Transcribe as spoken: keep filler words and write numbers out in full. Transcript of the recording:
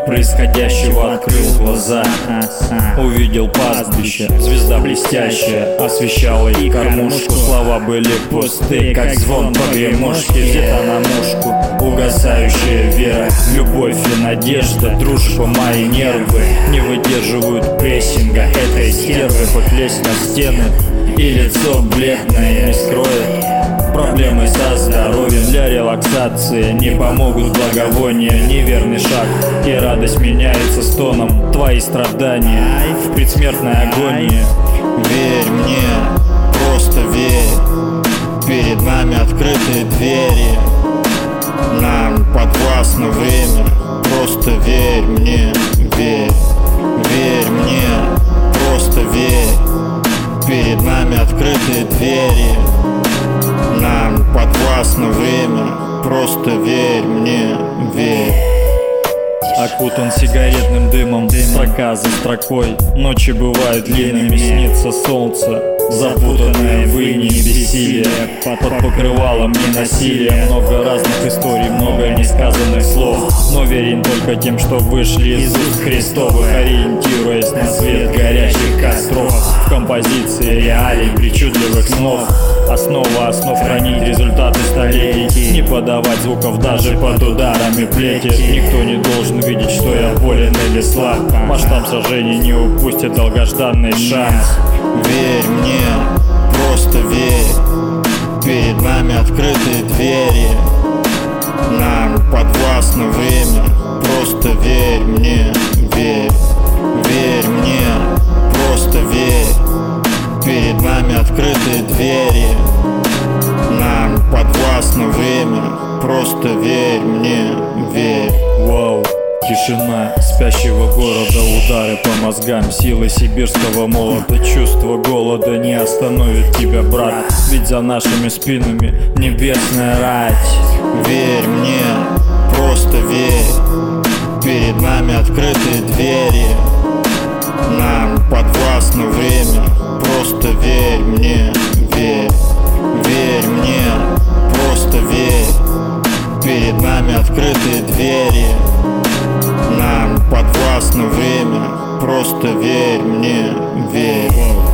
происходящего открыл глаза. Увидел пастбище, звезда блестящая освещала и кормушку. Слова были пусты, как звон погремушки. Где-то на мушку угасающая вера, любовь и надежда. Дружба, мои нервы не выдерживают прессинга этой стервы. Хоть лезть на стены и лицо бледное не скроет проблемы со здоровьем. Для релаксации не помогут благовония, неверный шаг, и радость меняется стоном. Твои страдания в предсмертной агонии. Верь мне, просто верь, перед нами открытые двери, нам подвластно время. Просто верь мне, верь, верь мне, просто верь, перед нами открытые двери, нам подвластно время. Просто верь мне, верь. Окутан сигаретным дымом, строка за строкой. Ночи бывают длинными, снится солнце, запутанное в инии бессилие. Под покрывалом ненасилия, много разных историй, много несказанных слов. Но верен только тем, что вышли из уст Христовых, ориентируясь на свет горящих костров. В композиции реалий причудливых снов, основа основ хранить результаты столетий. Не подавать звуков даже под ударами плети. Никто не должен видеть, что я болен или слаб. Масштаб сражений не упустит долгожданный шанс. Верь мне, просто верь, перед нами открытые двери, нам подвластно время. Просто верь мне, верь, верь мне, просто верь, перед нами открытые двери, нам подвластно время. Просто верь мне, верь. Вау. Тишина спящего города, удары по мозгам, силы сибирского молота. Чувство голода не остановит тебя, брат, ведь за нашими спинами небесная рать. Верь мне, просто верь, перед нами открытые двери, нам подвластно время. Просто верь мне, верь, верь мне, просто верь, перед нами открытые двери, нам подвластно время. Просто верь мне, верь.